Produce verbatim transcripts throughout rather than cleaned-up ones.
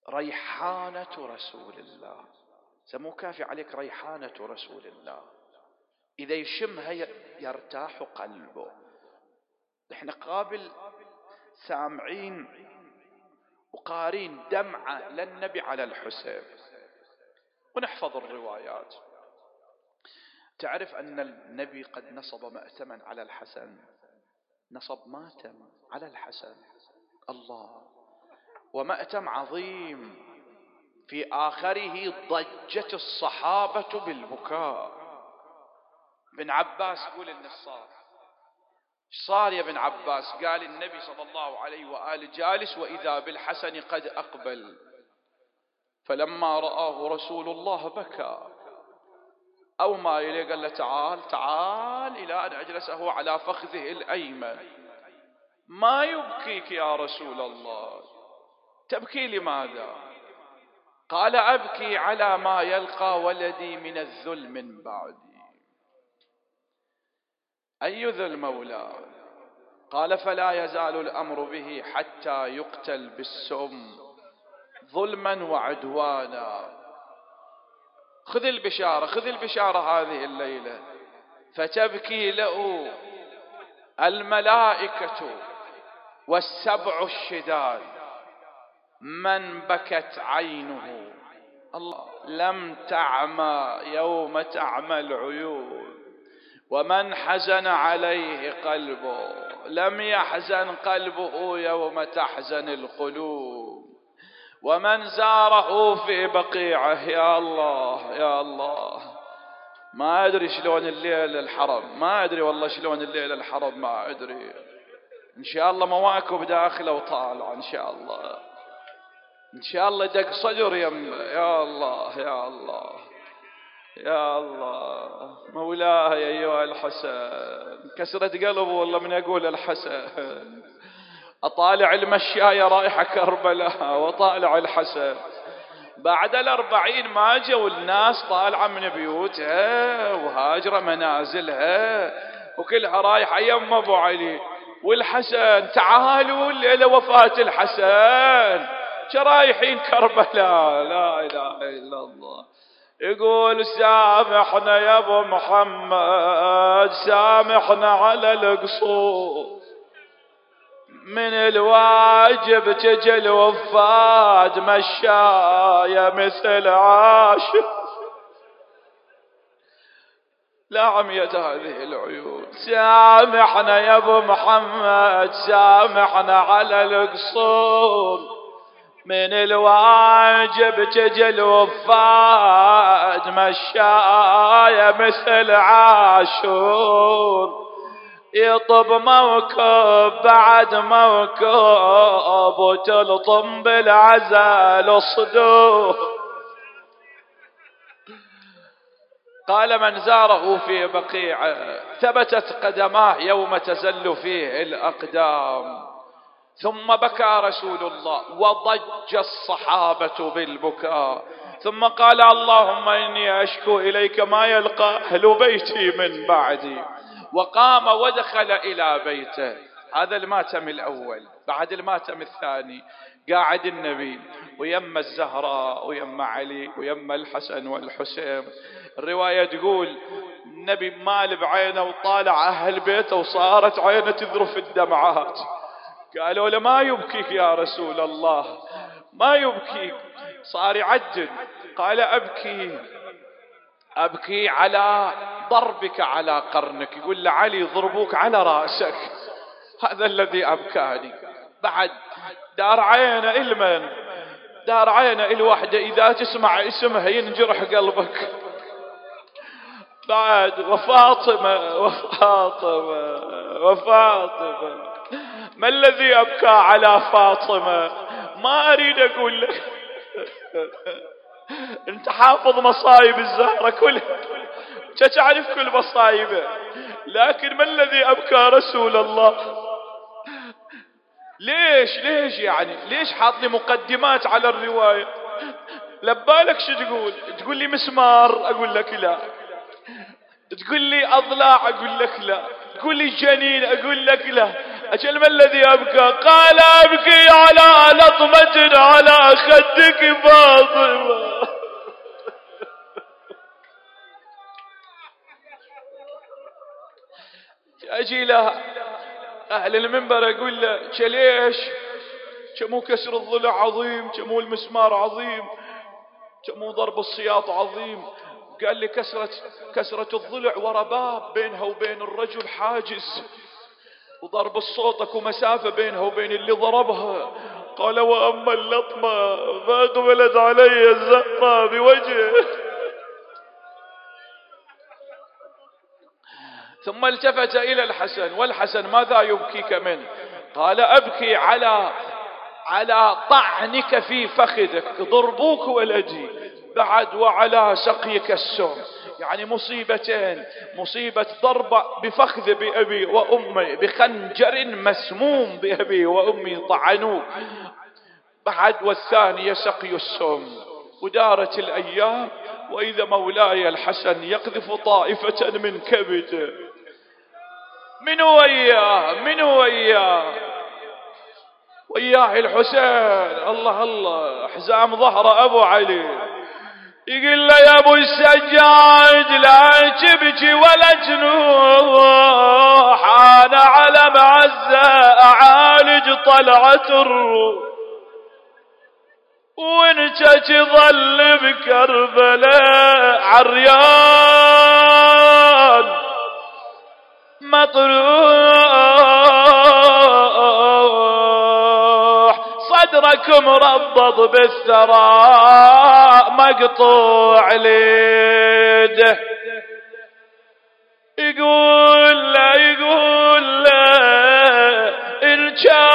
ريحانة رسول الله، سمو كافي عليك ريحانة رسول الله، إذا يشمها يرتاح قلبه. احنا قابل سامعين وقارين دمعة للنبي على الحسين ونحفظ الروايات. تعرف أن النبي قد نصب مأتما على الحسن، نصب ماتم على الحسن، الله، ومأتم عظيم في آخره ضجت الصحابة بالبكاء. ابن عباس يقول إن الصار صار يا ابن عباس؟ قال النبي صلى الله عليه وآله جالس وإذا بالحسن قد أقبل، فلما رآه رسول الله بكى، أو ما إليه قال له تعال تعال إلى أن أجلسه على فخذه الأيمن. ما يبكيك يا رسول الله؟ تبكي لماذا؟ قال أبكي على ما يلقى ولدي من الذل من بعدي. أي ذل مولاه؟ قال فلا يزال الأمر به حتى يقتل بالسم ظلما وعدوانا. خذ البشارة، خذ البشارة هذه الليلة. فتبكي له الملائكة والسبع الشداد، من بكت عينه الله لم تعمى يوم تعمى العيون، ومن حزن عليه قلبه لم يحزن قلبه يوم تحزن القلوب، ومن زاره في بقيعه. يا الله يا الله، ما أدري شلون الليل الحرم، ما أدري والله شلون الليل الحرم، ما أدري. إن شاء الله مواكب داخلة وطالعة إن شاء الله، إن شاء الله دق صدر يم. يا الله يا الله يا الله، مولاي أيها الحسن، كسرت قلبه والله من أقول الحسن. أطالع المشاية رايحة كربلاء وطالع الحسن، بعد الأربعين ما جو الناس طالعة من بيوتها وهاجرة منازلها وكلها رايحة يم أبو علي والحسن. تعالوا الليلة وفاة الحسن، شرايحين كربلاء. لا إله إلا الله. يقول سامحنا يا ابو محمد، سامحنا على القصور، من الواجب تجي الوفاد مشاية مثل عاشق. لا عميت هذه العيون. سامحنا يا ابو محمد، سامحنا على القصور، من الواجب تجي الوفاد مشاية مثل عاشور، يطب موكب بعد موكب وتلطم بالعزل الصدور. قال من زاره في بقيع ثبتت قدماه يوم تزل فيه الأقدام. ثم بكى رسول الله وضج الصحابة بالبكاء، ثم قال اللهم إني أشكو إليك ما يلقى أهل بيتي من بعدي، وقام ودخل إلى بيته. هذا الماتم الأول. بعد الماتم الثاني قاعد النبي ويم الزهراء ويم علي ويم الحسن والحسين. الرواية تقول النبي مال بعينه وطالع أهل بيته وصارت عينه تذرف الدمعات. قالوا له ما يبكيك يا رسول الله، ما يبكيك؟ صار يعجل. قال أبكي أبكي على ضربك على قرنك. يقول لعلي ضربوك على رأسك، هذا الذي أبكاني. بعد دار عينه المن دار عينه الوحدة، إذا تسمع اسمها ينجرح قلبك. بعد وفاطمة وفاطمة وفاطمة، ما الذي أبكى على فاطمة؟ ما أريد أقول لك، أنت حافظ مصايب الزهرة كلها، تعرف كل مصايبه، لكن ما الذي أبكى رسول الله؟ ليش ليش يعني ليش حاط لي مقدمات على الرواية؟ لبالك شو تقول؟ تقول لي مسمار أقول لك لا، تقول لي أضلاع أقول لك لا، تقول لي جنين أقول لك لا، أجل ما الذي أبكى؟ قال أبكي على لطمة على خدك فاطمة. أجي لها أهل المنبر أقول له ليش؟ كمو كسر الضلع عظيم، كمو المسمار عظيم، كمو ضرب السياط عظيم. قال لي كسرة كسرة الضلع ورا باب بينها وبين الرجل حاجز، وضرب الصوت اكو مسافة بينها وبين اللي ضربها. قال وأما اللطمة فأقبلت علي الزهرة بوجهه. ثم التفت إلى الحسن، والحسن ماذا يبكيك منه؟ قال أبكي على على طعنك في فخذك، ضربوك ولدي، بعد وعلى سقيك السم. يعني مصيبتين، مصيبة ضرب بفخذ بأبي وأمي، بخنجر مسموم بأبي وأمي طعنوه، بعد والثانية سقي السم. ودارت الأيام وإذا مولاي الحسن يقذف طائفة من كبده. من وياه من وياه وياه الحسين. الله الله، حزام ظهر أبو علي. يقول له يا أبو السجاد لا تبكي ولا جنوح، أنا على معزة أعالج طلعة الروح، وانت تظل بكربلاء عريان مطروح، صدرك مربض بالثراء مقطوع ليده. يقول له يقول له إن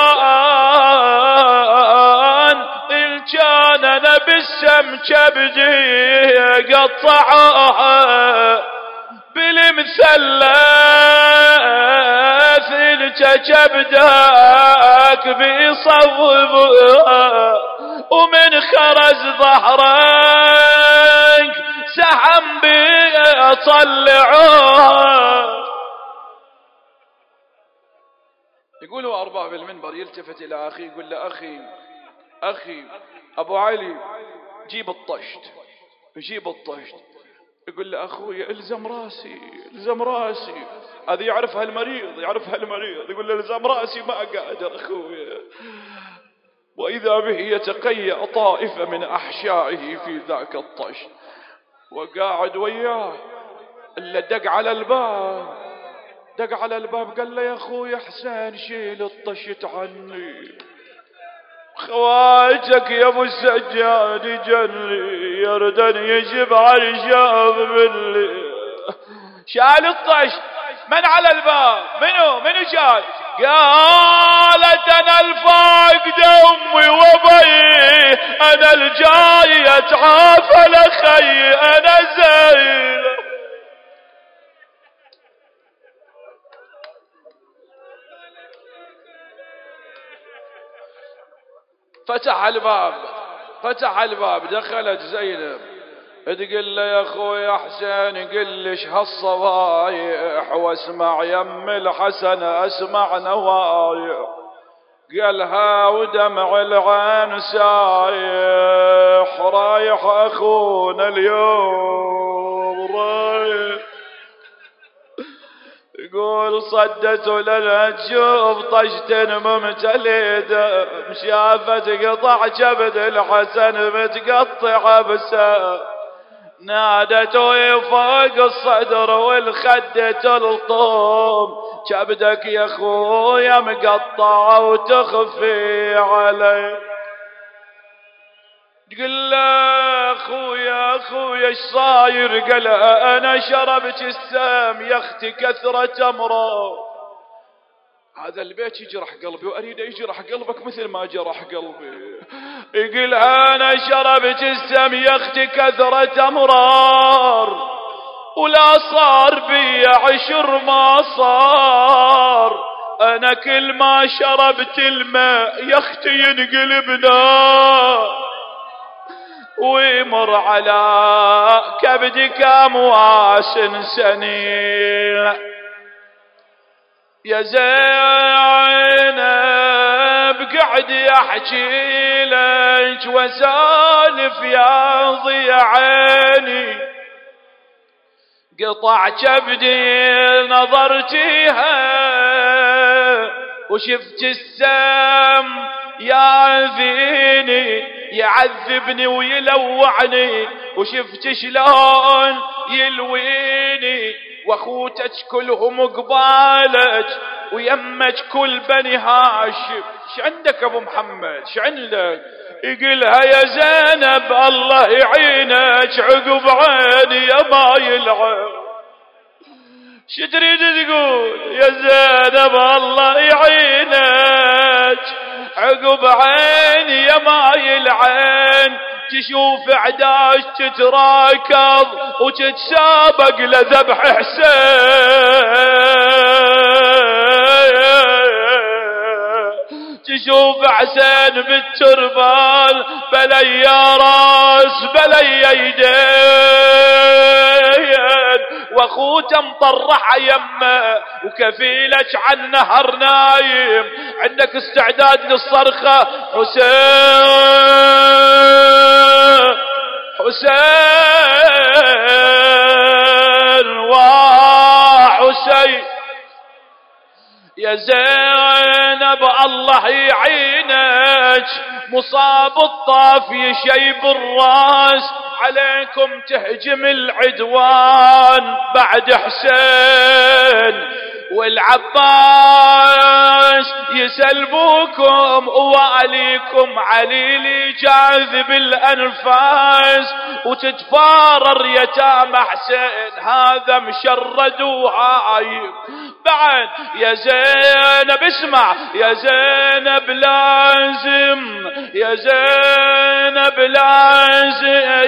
كان إن كان أنا بالسم كبدي قطعها بالمثلث، إن كبدك بيصوبها ومن خرج ظهرك سهم بيطلعوها. يقول هو أرباب المنبر يلتفت إلى أخي يقول له أخي أخي أبو علي جيب الطشت، جيب الطشت. يقول له أخوي الزم راسي الزم راسي، هذا يعرف هالمريض يعرف هالمريض. يقول له الزم راسي ما قادر أخوي. وإذا به يتقيأ طائفة من أحشائه في ذاك الطشت، وقاعد وياه. إلا دق على الباب، دق على الباب قال له يا أخوي حسين شيل الطشت عني، خواجك يا ابو السجاد جري يردن يجب عرشاب باللي. شال الطشت. من على الباب؟ منو منو شال؟ قالت انا الفاقد امي وابي، انا الجاي اتعافى لخي، انا زين. فتح الباب فتح الباب دخلت زينب تقول له يا اخوي حسين قل ليش هالصبايح واسمع يم الحسن اسمع نوايح. قالها ودمع العين سايح، رايح اخونا اليوم رايح. يقول صدت لنا تشوف طشت ممتليده، شافت قطع كبد الحسن متقطع بسا، نادت وفوق الصدر والخد تلطم، كبدك يا اخويا مقطع وتخفي علي. تقول له اخويا اخويا ايش صاير؟ قال انا شربت السام يا اختي كثرة امراض. هذا البيت يجرح قلبي واريد يجرح قلبك مثل ما جرح قلبي. يقول انا شربت السام يا اختي كثرة امرار، ولا صار بي عشر ما صار، انا كل ما شربت الماء يا اختي ينقلب نار، ويمر على كبدك امواس سنين. يا زينب قعد يحكي لك وسالف يا ضياء عيني، قطع كبدي نظرتيها وشفت السم ياذيني يعذبني ويلوعني، وشفت شلون يلويني، واخوتك كلهم قبالك ويمك كل بني هاشم. ش عندك ابو محمد ش عندك؟ يقولها يا زينب الله يعينك عقب عيني يا ما يلعن. ش تريد تقول يا زينب الله يعينك عقب عيني يا ما يلعن؟ تشوف عداش تتراكض وتتسابق لذبح حسين، تشوف حسين بالتربان بلي يا راس بلي يدين، واخوته مطرح يمه وكفيلك عن نهر نايم. عندك استعداد للصرخة حسين حسين وحسين؟ يا زينب الله يعينك مصاب الطاف يشيب الراس، عليكم تهجم العدوان بعد حسين والعباس يسلبوكم وواليكم عليلي جاذب الأنفاس، وتتفارر يتامى حسين هذا مشرد وهايب. بعد يا زينب اسمع يا زينب لازم يا زينب لازم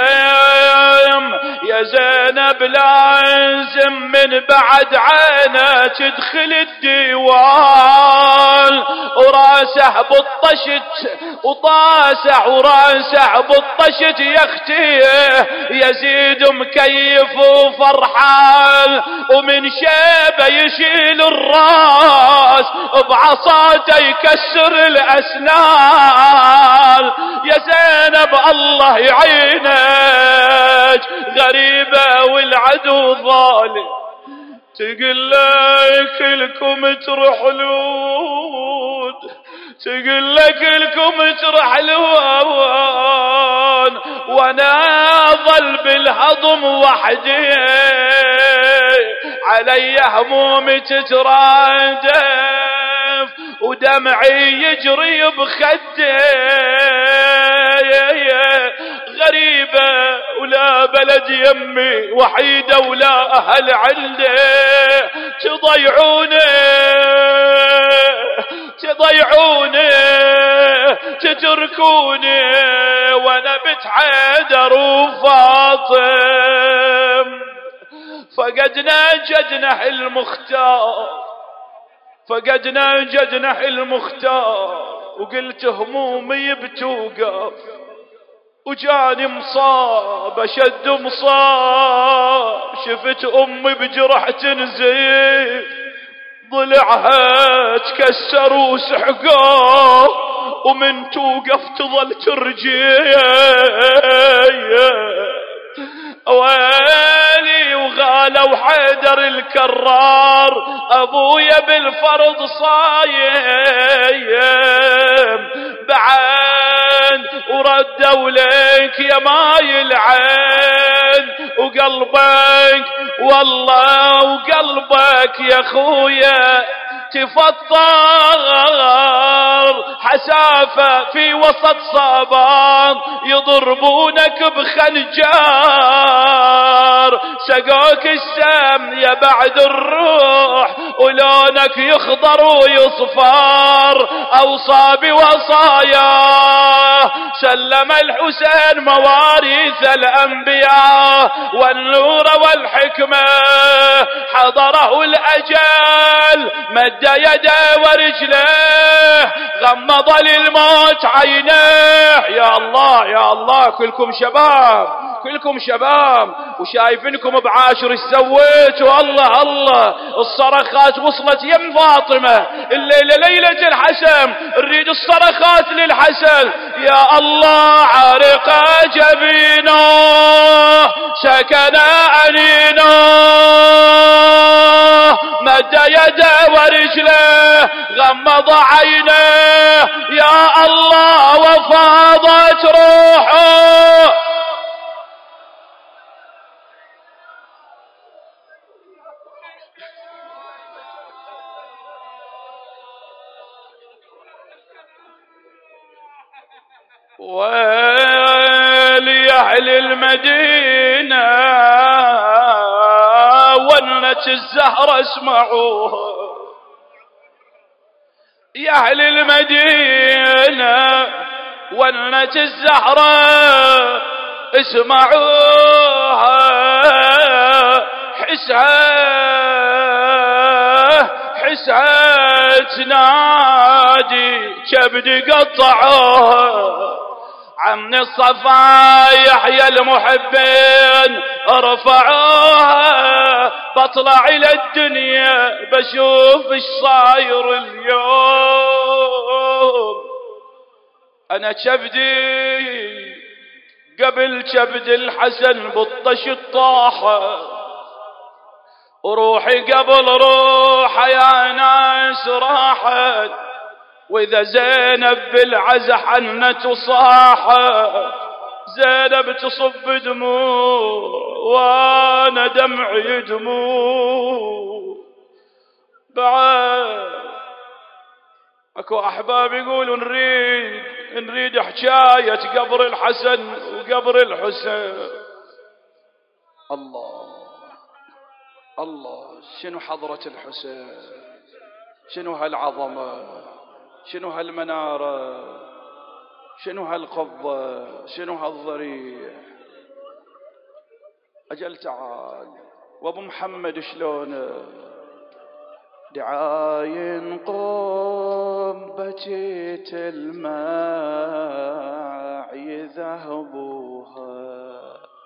يا زينب لازم من بعد عينه تدخل الديوان، وراسه بطشت وطاسع وراسه بطشت يختيه، يزيد مكيف وفرحان ومن شيبه يشيل الراس بعصاته يكسر الاسنان. يا زينب الله يعينك غريبه والعدو ظالم، تقول لك كلكم ترحلون تقول لك كلكم ترحلون وانا ظل بالهضم وحدي، علي همومي تترادف ودمعي يجري بخدي، غريبة ولا بلد يمي وحيدة ولا أهل عندي، تضيعوني تضيعوني تتركوني وانا بنت حيدر وفاطم. فقدنا جدنا المختار فقدنا جدنا المختار، وقلت همومي بتوقف وجاني مصاب اشد مصاب، شفت امي بجرح تنزيف ضلعها تكسر وسحقه، ومن توقف تظل ترجي ويلي وغالوا حيدر الكرار ابويا بالفرض صايم بعد وردوا لك يا ماي العين، وقلبك والله وقلبك يا خويا تفطر حسافة في وسط صابان، يضربونك بخنجار سقوك السم يا بعد الروح، ولونك يخضر ويصفر أوصى بوصاياه، سلم الحسين مواريث الأنبياء والنور والحكمة، حضره الأجل مد يده ورجله، غمض للموت عينه. يا الله يا الله كلكم شباب كلكم شباب وشايفينكم بعاشر ايش سويتوا. الله الله الصرخات وصلت يم فاطمة الليلة ليلة الحسن، نريد الصرخات للحسن. يا الله عرق جبينه سكن أنينه مد يده ورجله غمض عينه يا الله وفاضت روحه. ولأهل المدينة ونت الزهرة اسمعوها، يا أهل المدينة ونت الزهرة اسمعوها، حسها حسها تنادي كبد قطعوها. عم الصفا يحيى المحبين ارفعوها، بطلع الى الدنيا بشوف ايش صاير اليوم. انا كبدي قبل كبد الحسن بالطش الطاحة، وروحي قبل روحه يا ناس راحت، واذا زينب بالعزة حنت وصاحت، زينب تصب دموع وانا دمعي دموع. بعد اكو احباب يقولوا نريد نريد حكاية قبر الحسن وقبر الحسين. الله الله شنو حضرة الحسين، شنو هالعظمة، شنو هالمنارة، شنو هالقبة، شنو هالضريح. أجل تعال وابو محمد شلونه دعاين قم بجيت الماء يذهبوها،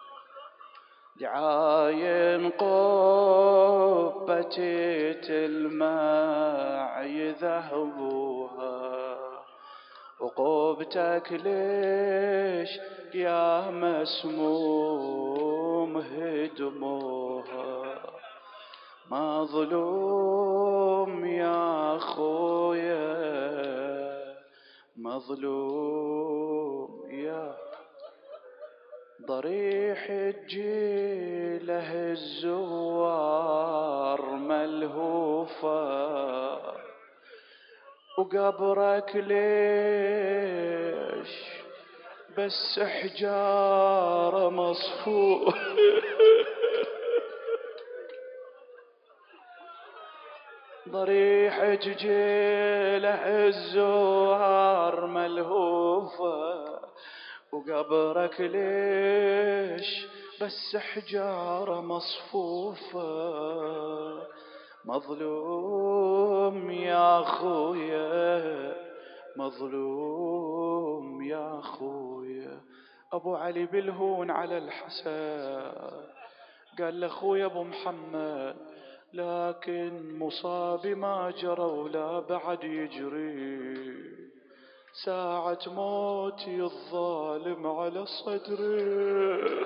دعاين قم بجيت الماء يذهبوها، وقوبتك ليش يا مسموم هدموها. مظلوم يا أخويا مظلوم يا ضريح الجيله الزوار ملهوفة، وقبرك ليش بس حجارة مصفوف. ضريح جيله الزوار ملهوفة، وقبرك ليش بس حجارة مصفوفة. مظلوم يا أخويا مظلوم يا أخويا. أبو علي بالهون على الحسن قال لأخويا أبو محمد لكن مصابي ما جرى ولا بعد يجري، ساعة موتي الظالم على صدري.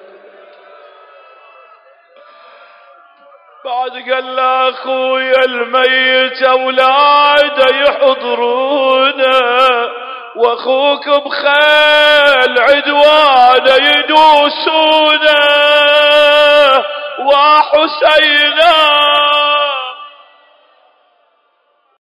بعد قال له أخويا الميت أولاده يحضرونه، وأخوك بخيل عدوانه يدوسونه، وحسينا